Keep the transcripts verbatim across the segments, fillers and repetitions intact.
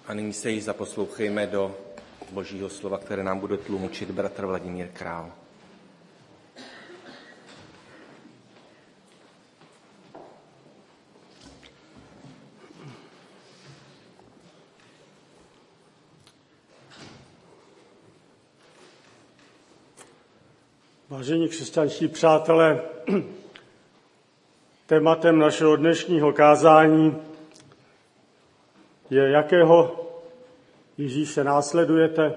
A nyní se již zaposlouchejme do Božího slova, které nám bude tlumočit bratr Vladimír Král. Vážení křesťanští přátelé, tématem našeho dnešního kázání je, jakého Ježíše následujete.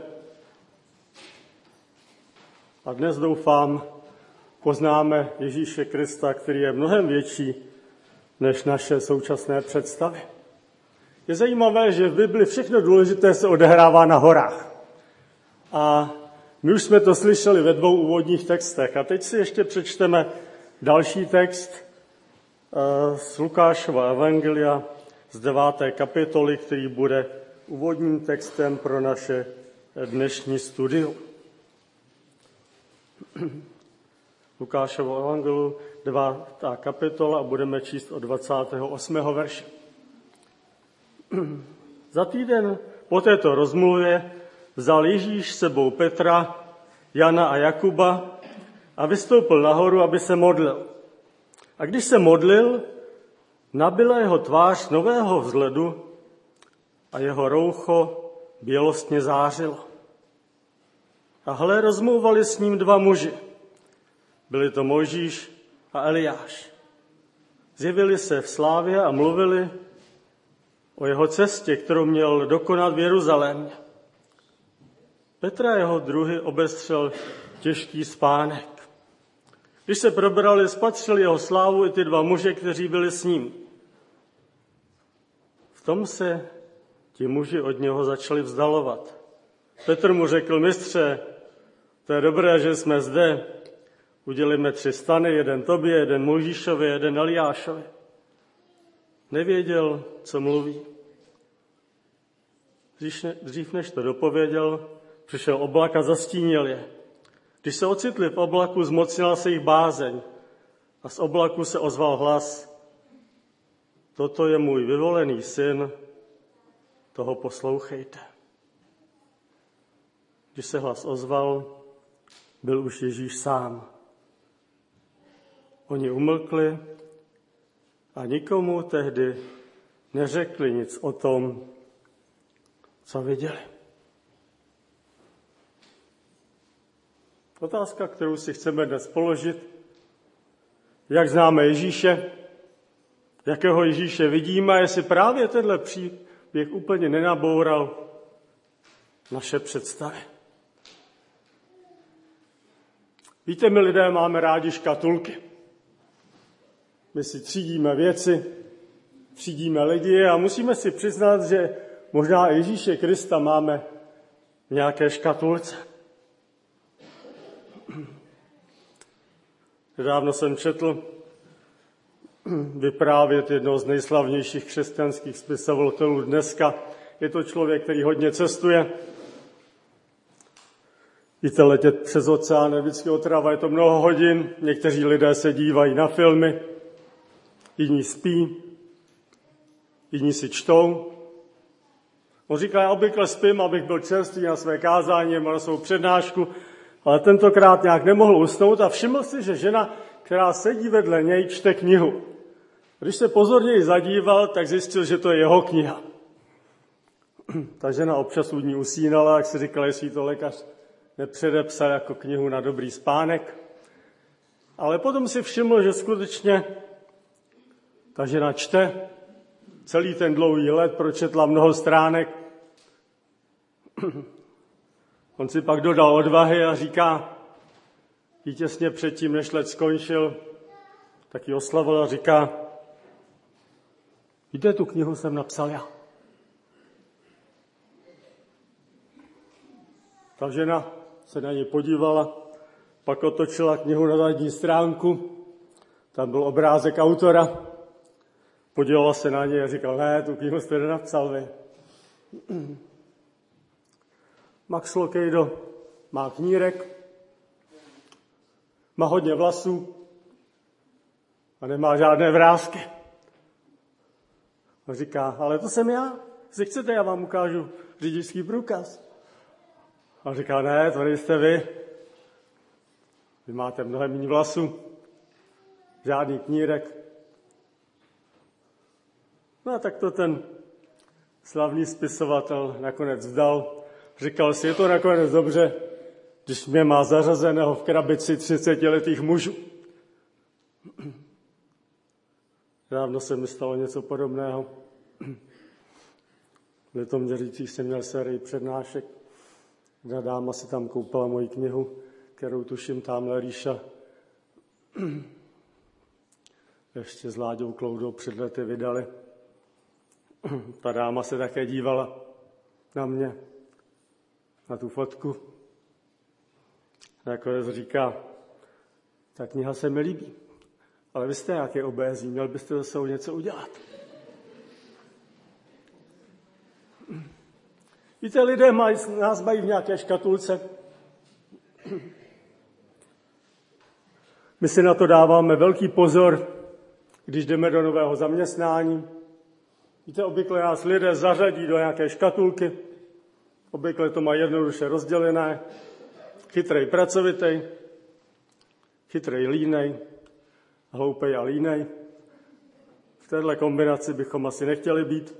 A dnes doufám, poznáme Ježíše Krista, který je mnohem větší než naše současné představy. Je zajímavé, že v Bibli všechno důležité se odehrává na horách. A my už jsme to slyšeli ve dvou úvodních textech. A teď si ještě přečteme další text z Lukášova evangelia z deváté kapitoly, který bude úvodním textem pro naše dnešní studium. Lukášovo evangeliu, devátá kapitola, a budeme číst od dvacátého osmého verše. Za týden po této rozmluvě vzal Ježíš sebou Petra, Jana a Jakuba a vystoupil nahoru, aby se modlil. A když se modlil, nabyla jeho tvář nového vzhledu a jeho roucho bělostně zářilo. A hle, rozmlouvali s ním dva muži. Byli to Mojžíš a Eliáš. Zjevili se v slávě a mluvili o jeho cestě, kterou měl dokonat v Jeruzalémě. Petra jeho druhy obestřel těžký spánek. Když se probrali, spatřili jeho slávu i ty dva muže, kteří byli s ním. V tom se ti muži od něho začali vzdalovat. Petr mu řekl: mistře, to je dobré, že jsme zde. Udělíme tři stany, jeden tobě, jeden Mojžíšovi, jeden Eliášovi. Nevěděl, co mluví. Dřív než to dopověděl, přišel oblak a zastínil je. Když se ocitli v oblaku, zmocnila se jich bázeň a z oblaku se ozval hlas: toto je můj vyvolený syn, toho poslouchejte. Když se hlas ozval, byl už Ježíš sám. Oni umlkli a nikomu tehdy neřekli nic o tom, co viděli. Otázka, kterou si chceme dnes položit: jak známe Ježíše, jakého Ježíše vidíme, a jestli právě tenhle příběh úplně nenaboural naše představy. Víte, my lidé máme rádi škatulky. My si třídíme věci, třídíme lidi a musíme si přiznat, že možná Ježíše Krista máme v nějaké škatulce. Nedávno jsem četl vyprávět jednoho z nejslavnějších křesťanských spisovatelů dneska. Je to člověk, který hodně cestuje. Víte, letět přes oceán je vždycky otrava, je to mnoho hodin. Někteří lidé se dívají na filmy, jiní spí, jiní si čtou. On říká: já obvykle spím, abych byl čerstvý na své kázání nebo na svou přednášku, ale tentokrát nějak nemohl usnout a všiml si, že žena, která sedí vedle něj, čte knihu. Když se pozorněji zadíval, tak zjistil, že to je jeho kniha. Ta žena občas u ní usínala, jak si říkala, jestli to lékař nepředepsal jako knihu na dobrý spánek. Ale potom si všiml, že skutečně ta žena čte. Celý ten dlouhý let pročetla mnoho stránek. On si pak dodal odvahy a říká, jí těsně předtím, než let skončil, tak ji oslavil a říká: víte, tu knihu jsem napsal já. Ta žena se na něj podívala, pak otočila knihu na zadní stránku, tam byl obrázek autora, podívala se na něj a říkala: ne, tu knihu jste nenapsal vy. Max Lucado má knírek, má hodně vlasů a nemá žádné vrásky. On říká: ale to jsem já, jestli chcete, já vám ukážu řidičský průkaz. A on říká, ne, to nejste vy. Vy máte mnohem méně vlasů, žádný knírek. No a tak to ten slavný spisovatel nakonec vzdal. Říkal si, je to nakonec dobře, když mě má zařazeného v krabici třicetiletých mužů. Dávno se mi stalo něco podobného. V Litoměřicích jsem měl sérii přednášek. Jedna dáma si tam koupila moji knihu, kterou tuším tamhle Ríša ještě s Láďou Kloudou před lety vydali. Ta dáma se také dívala na mě, na tu fotku. Nakonec říká, ta kniha se mi líbí, ale vy jste nějaký obézí, měl byste zase o něco udělat. Víte, lidé mají, nás mají v nějaké škatulce. My si na to dáváme velký pozor, když jdeme do nového zaměstnání. Víte, obvykle nás lidé zařadí do nějaké škatulky. Obvykle to má jednoduše rozdělené. Chytrej, pracovitej, chytrej, línej, hloupej a línej. V téhle kombinaci bychom asi nechtěli být.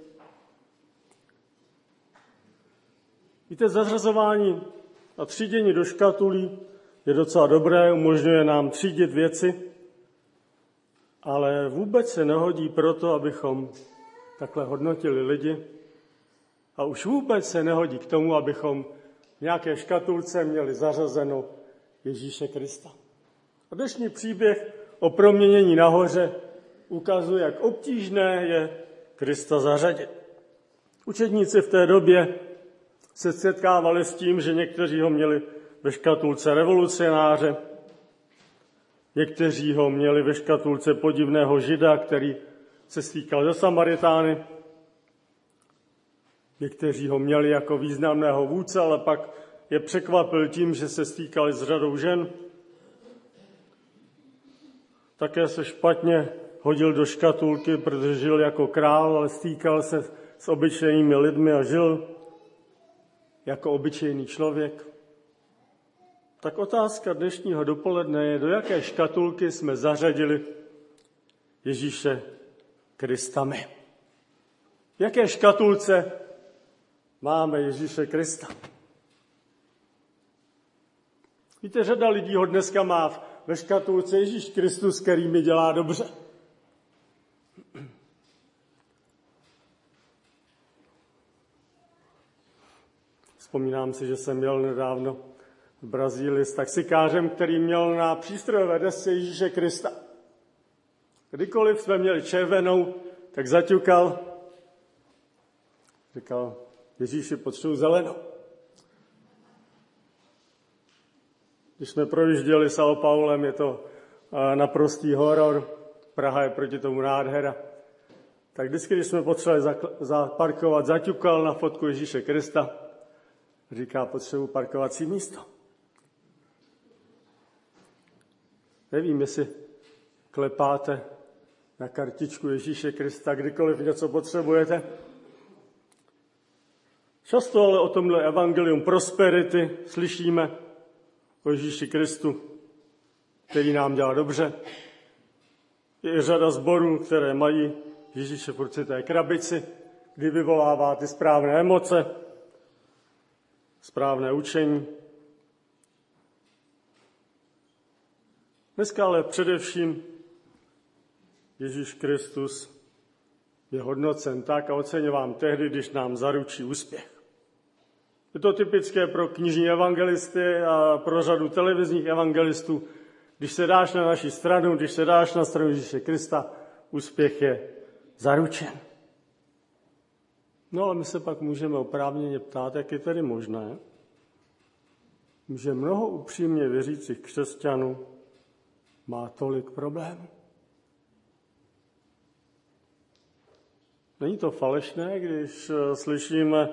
Víte, zařazování a třídění do škatulí je docela dobré, umožňuje nám třídit věci, ale vůbec se nehodí proto, abychom takhle hodnotili lidi. A už vůbec se nehodí k tomu, abychom v nějaké škatulce měli zařazeno Ježíše Krista. A dnešní příběh o proměnění nahoře ukazuje, jak obtížné je Krista zařadit. Učedníci v té době se setkávali s tím, že někteří ho měli ve škatulce revolucionáře, někteří ho měli ve škatulce podivného žida, který se stýkal ze Samaritány, někteří ho měli jako významného vůdce, ale pak je překvapil tím, že se stýkali s řadou žen. Také se špatně hodil do škatulky, protože žil jako král, ale stýkal se s obyčejnými lidmi a žil jako obyčejný člověk. Tak otázka dnešního dopoledne je, do jaké škatulky jsme zařadili Ježíše Krista my. V jaké škatulce máme Ježíše Krista? Víte, řada lidí ho dneska má ve škatulce Ježíš Kristus, který mi dělá dobře. Vzpomínám si, že jsem měl nedávno v Brazílii s taxikářem, který měl na přístrojové desce Ježíše Krista. Kdykoliv jsme měli červenou, tak zaťukal, říkal, Ježíši, potřebuji zelenou. Když jsme projížděli São Paulem, je to naprostý horor, Praha je proti tomu nádhera. Tak vždycky, když jsme potřebovali zaparkovat, zaťukal na fotku Ježíše Krista, říká, potřebuji parkovací místo. Nevím, jestli klepáte na kartičku Ježíše Krista, kdykoliv něco potřebujete. Často ale o tomhle evangelium prosperity slyšíme o Ježíši Kristu, který nám dělá dobře. Je i řada sborů, které mají Ježíše v určité krabici, kdy vyvolává ty správné emoce, správné učení. Dneska ale především Ježíš Kristus je hodnocen tak a oceňován tehdy, když nám zaručí úspěch. Je to typické pro knižní evangelisty a pro řadu televizních evangelistů. Když se dáš na naši stranu, když se dáš na stranu Ježíše Krista, úspěch je zaručen. No ale my se pak můžeme oprávněně ptát, jak je tedy možné, že mnoho upřímně věřících křesťanů má tolik problémů. Není to falešné, když slyšíme,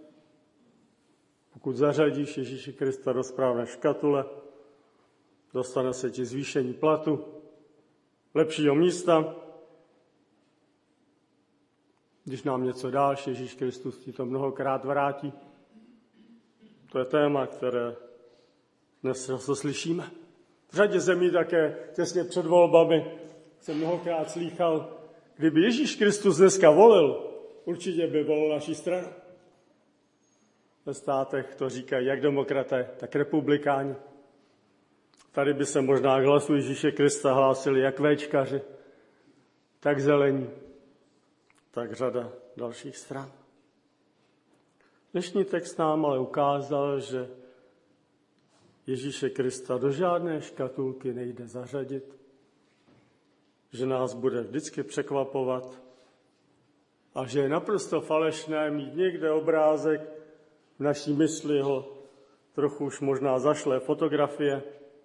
pokud zařadíš Ježíše Krista do správné škatule, dostane se ti zvýšení platu, lepšího místa. když nám něco dáš, Ježíš Kristus ti to mnohokrát vrátí. To je téma, které dnes často slyšíme. V řadě zemí také těsně před volbami jsem mnohokrát slýchal, kdyby Ježíš Kristus dneska volil, určitě by volil naší stranu. Ve státech to říkají jak demokraté, tak republikáni. Tady by se možná k hlasu Ježíše Krista hlásili jak véčkaři, tak zelení, tak řada dalších stran. Dnešní text nám ale ukázal, že Ježíše Krista do žádné škatulky nejde zařadit, že nás bude vždycky překvapovat a že je naprosto falešné mít někde obrázek v naší mysli jeho trochu už možná zašlé fotografie.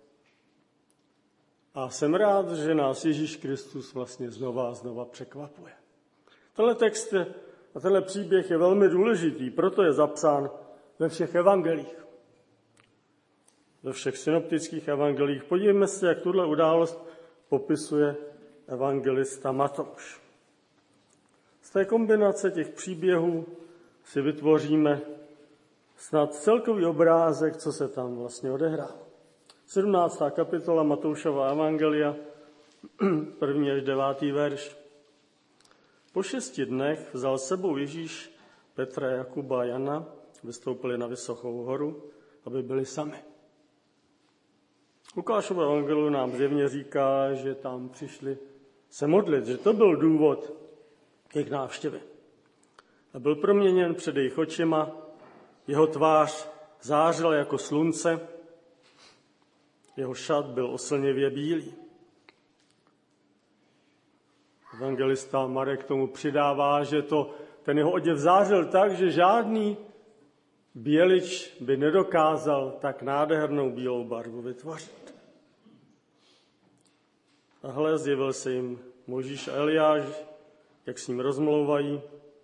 A jsem rád, že nás Ježíš Kristus vlastně znova a znova překvapuje. Tenhle text a tenhle příběh je velmi důležitý, proto je zapsán ve všech evangelích. Ve všech synoptických evangelích. Podívejme se, jak tuhle událost popisuje evangelista Matouš. Z té kombinace těch příběhů si vytvoříme snad celkový obrázek, co se tam vlastně odehrává. sedmnáctá kapitola Matoušova evangelia, první až devátý verš. Po šesti dnech vzal sebou Ježíš Petra, Jakuba a Jana, vystoupili na vysokou horu, aby byli sami. Lukášovo evangelium nám zjevně říká, že tam přišli se modlit, že to byl důvod jejich návštěvy. A byl proměněn před jejich očima, jeho tvář zářila jako slunce, jeho šat byl oslnivě bílý. Evangelista Marek tomu přidává, že to, ten jeho oděv zářil tak, že žádný bělič by nedokázal tak nádhernou bílou barvu vytvořit. A hle, zjevil se jim Mojžíš a Eliáš, jak s ním rozmlouvají.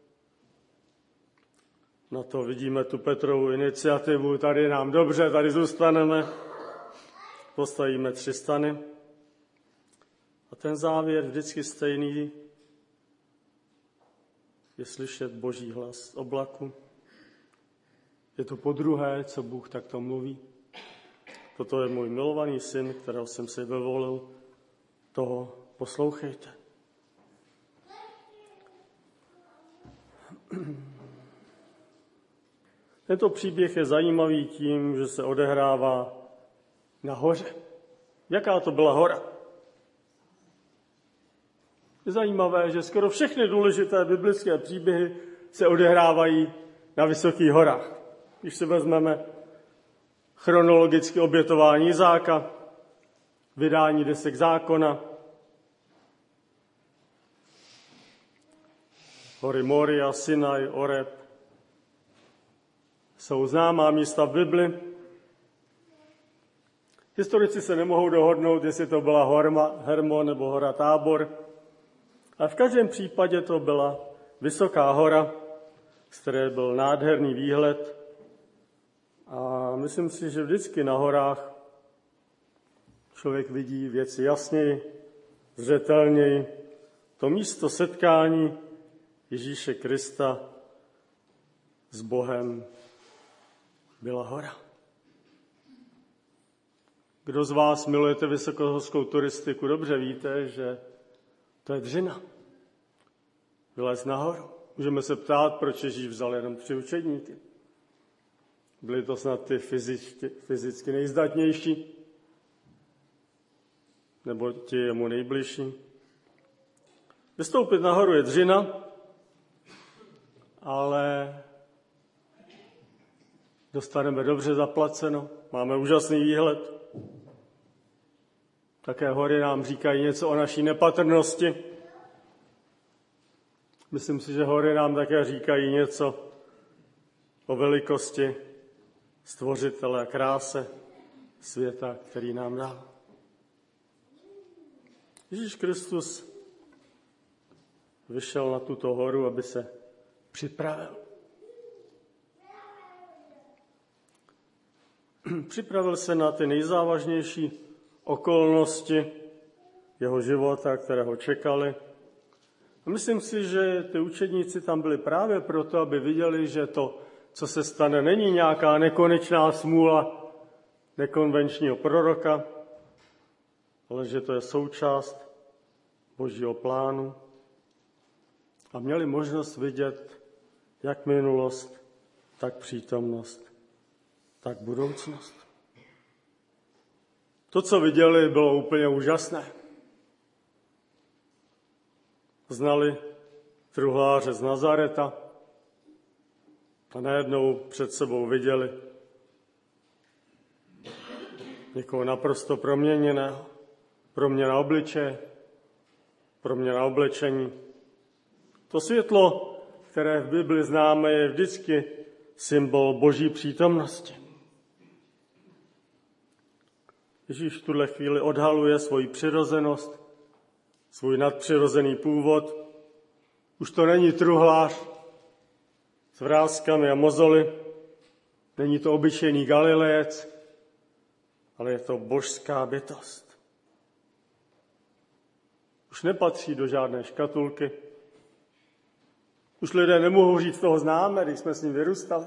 Na to vidíme tu Petrovu iniciativu, tady nám dobře, tady zůstaneme, postavíme tři stany. A ten závěr vždycky stejný, je slyšet Boží hlas z oblaku. Je to podruhé, co Bůh takto mluví. Toto je můj milovaný syn, kterého jsem si vyvolil, toho poslouchejte. Tento příběh je zajímavý tím, že se odehrává na hoře. Jaká to byla hora? Je zajímavé, že skoro všechny důležité biblické příběhy se odehrávají na vysokých horách. Když si vezmeme chronologicky obětování Izáka, vydání desek zákona, hory Moria, Sinaj, Oreb, jsou známá místa v Bibli. Historici se nemohou dohodnout, jestli to byla Horma, Hermon nebo hora Tábor, ale v každém případě to byla vysoká hora, z které byl nádherný výhled. A myslím si, že vždycky na horách člověk vidí věci jasněji, zřetelněji. To místo setkání Ježíše Krista s Bohem byla hora. Kdo z vás milujete vysokohorskou turistiku, dobře víte, že to je dřina. Vylez nahoru. Můžeme se ptát, proč Ježíš vzal jenom tři učedníky. Byli to snad ty fyzicky, fyzicky nejzdatnější, nebo ti jemu nejbližší. Vystoupit nahoru je dřina, ale dostaneme dobře zaplaceno, máme úžasný výhled. Také hory nám říkají něco o naší nepatrnosti. Myslím si, že hory nám také říkají něco o velikosti Stvořitele a kráse světa, který nám dal. Ježíš Kristus vyšel na tuto horu, aby se připravil. Připravil se na ty nejzávažnější okolnosti jeho života, které ho čekaly. A myslím si, že ty učedníci tam byli právě proto, aby viděli, že to, co se stane, není nějaká nekonečná smůla nekonvenčního proroka, ale že to je součást Božího plánu. A měli možnost vidět jak minulost, tak přítomnost, tak budoucnost. To, co viděli, bylo úplně úžasné. Znali truhláře z Nazareta a najednou před sebou viděli někoho naprosto proměněného. Proměna obličeje, proměna oblečení. To světlo, které v Bibli známe, je vždycky symbol Boží přítomnosti. Ježíš v tuhle chvíli odhaluje svoji přirozenost, svůj nadpřirozený původ. Už to není truhlář s vrázkami a mozoly, není to obyčejný Galilejec, ale je to božská bytost. Už nepatří do žádné škatulky. Už lidé nemohou říct, toho známe, když jsme s ním vyrůstali.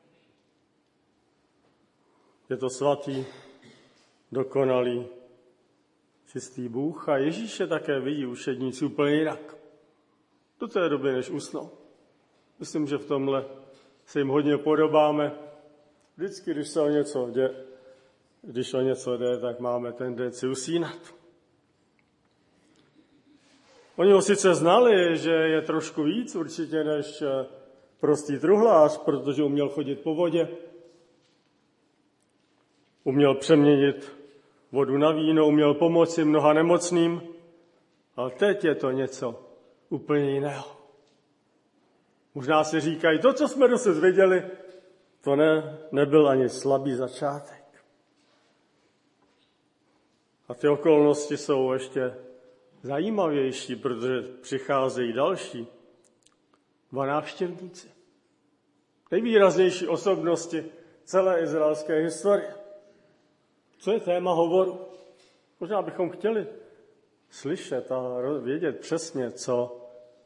Je to svatý, dokonalý, čistý Bůh a Ježíše také vidí učedníci úplně jinak. Do té doby, než usnou. Myslím, že v tomhle se jim hodně podobáme. Vždycky, když se o něco jde, když o něco jde, tak máme tendenci usínat. Oni ho sice znali, že je trošku víc určitě než prostý truhlář, protože uměl chodit po vodě, uměl přeměnit vodu na víno, uměl pomoci mnoha nemocným, ale teď je to něco úplně jiného. Možná si říkají, to, co jsme dosud viděli, to ne, nebyl ani slabý začátek. A ty okolnosti jsou ještě zajímavější, protože přicházejí další dva návštěvníci. Nejvýraznější osobnosti celé izraelské historie. Co je téma hovoru? Možná bychom chtěli slyšet a vědět přesně, co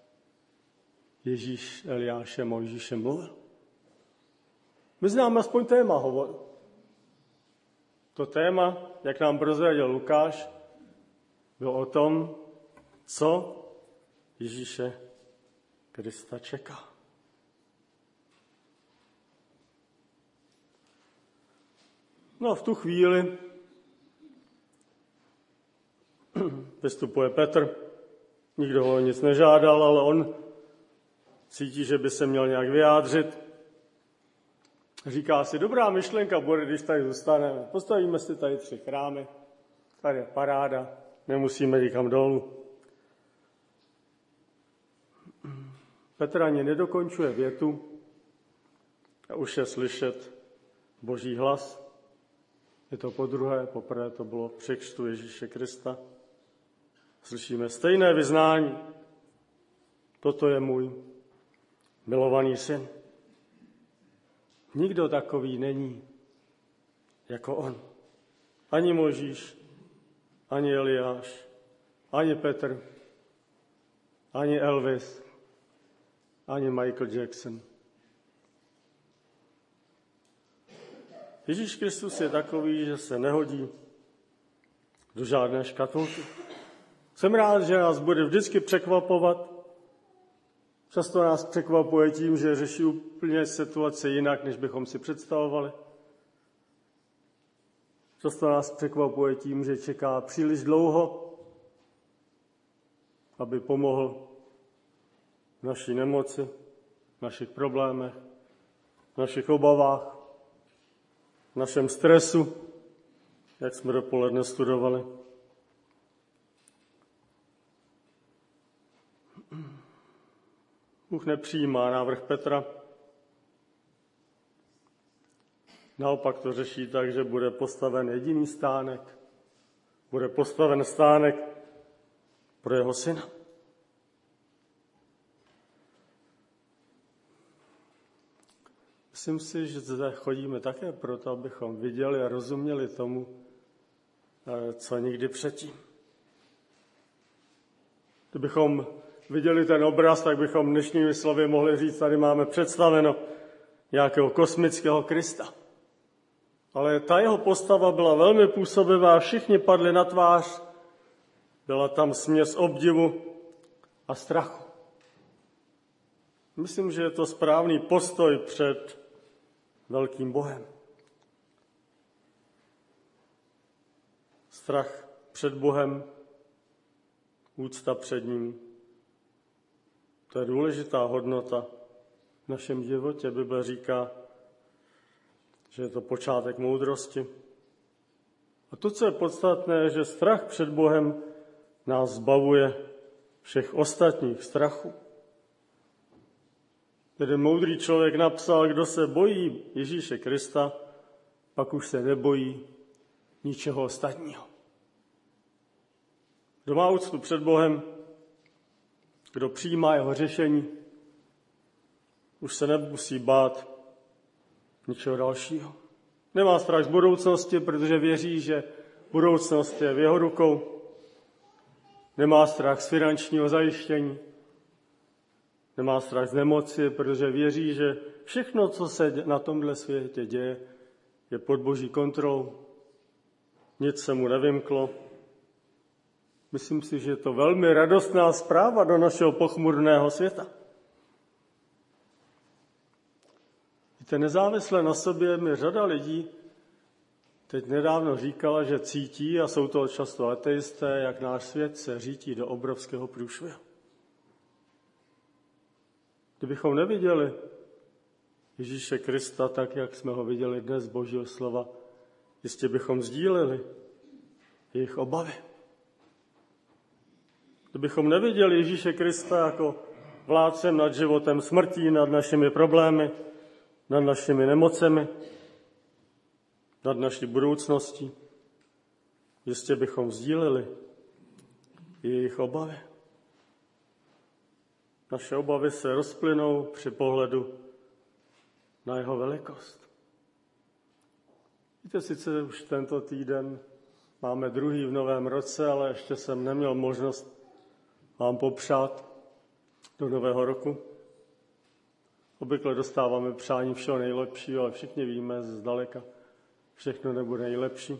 Ježíš Eliášem Mojžíšem mluvil. My známe aspoň téma hovoru. To téma, jak nám prozradil Lukáš, bylo o tom, co Ježíše Krista čeká. No a v tu chvíli vystupuje Petr. Nikdo ho nic nežádal, ale on cítí, že by se měl nějak vyjádřit. Říká si, dobrá myšlenka bude, když tady zůstaneme. Postavíme si tady tři chrámy. Tady je paráda, nemusíme nikam dolů. Petr ani nedokončuje větu a už je slyšet Boží hlas. Je to podruhé, poprvé to bylo při křtu Ježíše Krista. Slyšíme stejné vyznání. Toto je můj milovaný syn. Nikdo takový není jako on. Ani Mojžíš, ani Eliáš, ani Petr, ani Elvis, ani Michael Jackson. Ježíš Kristus je takový, že se nehodí do žádné škatulky. Jsem rád, že nás bude vždycky překvapovat. Často nás překvapuje tím, že řeší úplně situace jinak, než bychom si představovali. Často nás překvapuje tím, že čeká příliš dlouho, aby pomohl v naší nemoci, v našich problémech, v našich obavách, v našem stresu, jak jsme dopoledne studovali. Bůh nepřijímá návrh Petra. Naopak to řeší tak, že bude postaven jediný stánek. Bude postaven stánek pro jeho syna. Myslím si, že zde chodíme také proto, abychom viděli a rozuměli tomu, co nikdy předtím. Kdybychom viděli ten obraz, tak bychom dnešními slovy mohli říct, tady máme představeno nějakého kosmického Krista. Ale ta jeho postava byla velmi působivá, všichni padli na tvář, byla tam směs obdivu a strachu. Myslím, že je to správný postoj před velkým Bohem. Strach před Bohem, úcta před ním, to je důležitá hodnota v našem životě. Bible říká, že je to počátek moudrosti. A to, co je podstatné, je, že strach před Bohem nás zbavuje všech ostatních strachů. Jeden moudrý člověk napsal, kdo se bojí Ježíše Krista, pak už se nebojí ničeho ostatního. Kdo má úctu před Bohem, kdo přijímá jeho řešení, už se nemusí bát ničeho dalšího. Nemá strach z budoucnosti, protože věří, že budoucnost je v jeho rukou. Nemá strach z finančního zajištění. Nemá strach z nemoci, protože věří, že všechno, co se na tomhle světě děje, je pod Boží kontrolou. Nic se mu nevymklo. Myslím si, že je to velmi radostná zpráva do našeho pochmurného světa. Víte, nezávisle na sobě mi řada lidí teď nedávno říkala, že cítí, a jsou to často ateisté, jak náš svět se řítí do obrovského průšvihu. Kdybychom neviděli Ježíše Krista tak, jak jsme ho viděli dnes z Božího slova, jistě bychom sdíleli jejich obavy. Kdybychom neviděli Ježíše Krista jako vládcem nad životem smrtí, nad našimi problémy, nad našimi nemocemi, nad naší budoucností, jistě bychom sdíleli jejich obavy. Naše obavy se rozplynou při pohledu na jeho velikost. Víte, sice už tento týden máme druhý v novém roce, ale ještě jsem neměl možnost vám popřát do nového roku. Obvykle dostáváme přání všeho nejlepšího, ale všichni víme zdaleka, všechno nebude nejlepší.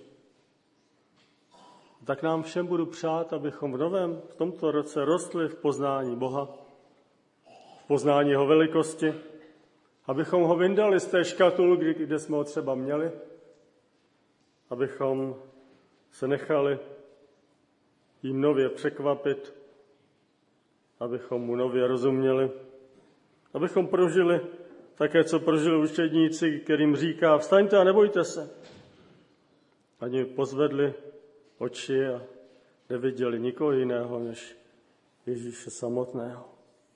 Tak nám všem budu přát, abychom v novém, v tomto roce rostli v poznání Boha, v poznání jeho velikosti, abychom ho vyndali z té škatulky, kde jsme ho třeba měli, abychom se nechali jim nově překvapit, abychom mu nově rozuměli, abychom prožili také, co prožili učedníci, kterým říká, vstaňte a nebojte se. Ani pozvedli oči a neviděli nikoho jiného, než Ježíše samotného.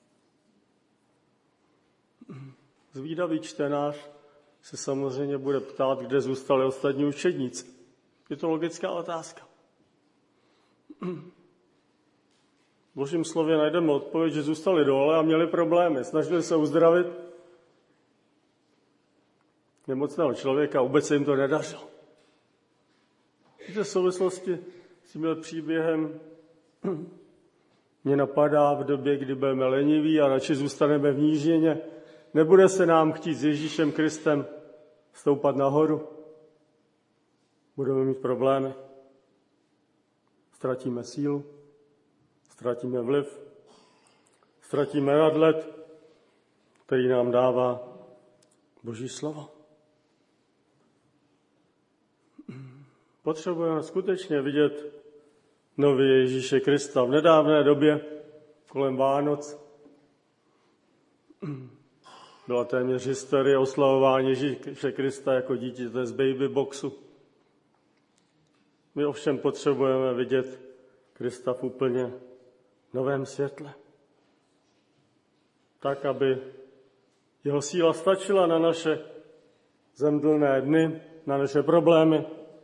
Zvídavý čtenář se samozřejmě bude ptát, kde zůstali ostatní učedníci. Je to logická otázka. V Božím slově najdeme odpověď, že zůstali dole a měli problémy. Snažili se uzdravit nemocného člověka, vůbec se jim to nedařilo. V souvislosti s tímhle příběhem mě napadá v době, kdy budeme leniví a radši zůstaneme v nížině. Nebude se nám chtít s Ježíšem Kristem stoupat nahoru. Budeme mít problémy. Ztratíme sílu, ztratíme vliv, ztratíme nadhled, který nám dává Boží slovo. Potřebujeme skutečně vidět nový Ježíše Krista. V nedávné době, kolem Vánoc, byla téměř hysterie oslavování Ježíše Krista jako dítěte z baby boxu. My ovšem potřebujeme vidět Krista v úplně novém světle. Tak, aby jeho síla stačila na naše zemdlné dny, na naše problémy.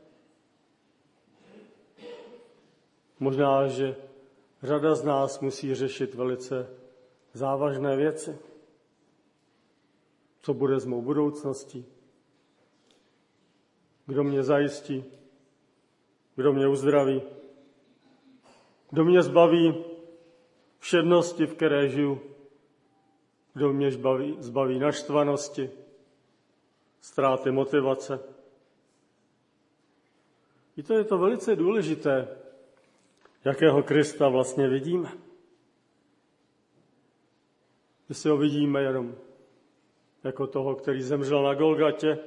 Možná, že řada z nás musí řešit velice závažné věci. Co bude s mou budoucností? Kdo mě zajistí? Kdo mě uzdraví? Kdo mě zbaví všednosti, v které žiju, kdo mě zbaví, zbaví naštvanosti, ztráty motivace. I to je to velice důležité, jakého Krista vlastně vidíme. Jestli ho vidíme jenom jako toho, který zemřel na Golgatě,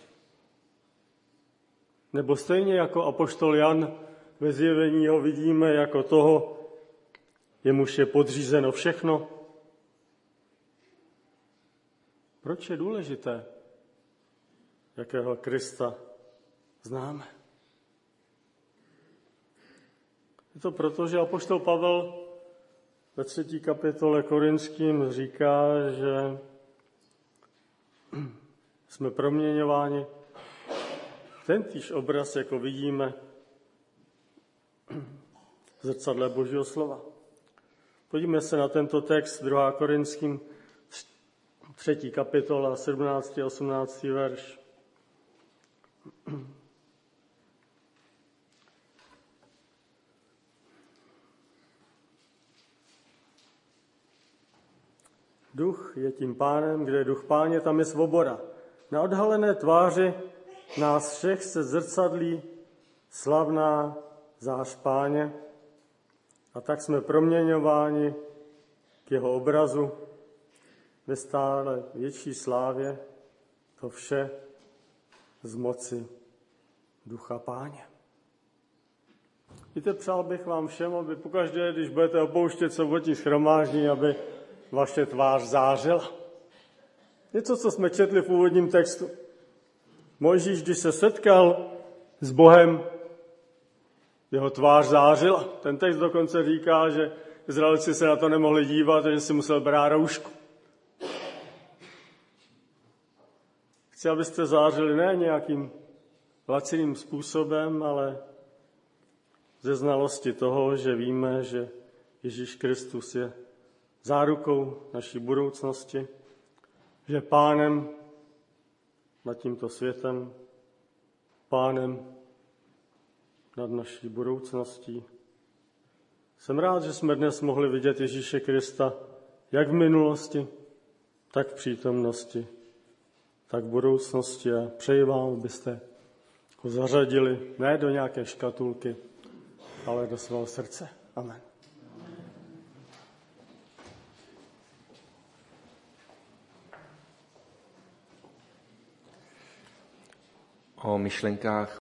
nebo stejně jako apoštol Jan ve Zjevení ho vidíme jako toho, jemuž je podřízeno všechno. Proč je důležité, jakého Krista známe? Je to proto, že apoštol Pavel ve třetí kapitole Korinským říká, že jsme proměňováni tentýž obraz, jako vidíme v zrcadle Božího slova. Podívejme se na tento text, druhá Korinským, třetí kapitola, sedmnáctý a osmnáctý verš. Duch je tím pánem, kde je duch páně, tam je svoboda. Na odhalené tváři nás všech se zrcadlí slavná zář páně a tak jsme proměňováni k jeho obrazu ve stále větší slávě, to vše z moci ducha páně. Víte, přál bych vám všem, aby pokaždé, když budete opouštět sobotní shromáždění, aby vaše tvář zářila. Něco, co jsme četli v úvodním textu. Mojžíš, když se setkal s Bohem, jeho tvář zářila. Ten text dokonce říká, že Izraelci se na to nemohli dívat, že si musel brát roušku. Chci, abyste zářili ne nějakým laciným způsobem, ale ze znalosti toho, že víme, že Ježíš Kristus je zárukou naší budoucnosti, že pánem nad tímto světem, pánem nad naší budoucností. Jsem rád, že jsme dnes mohli vidět Ježíše Krista jak v minulosti, tak v přítomnosti, tak v budoucnosti a přeji vám, abyste ho zařadili ne do nějaké škatulky, ale do svého srdce. Amen. O myšlenkách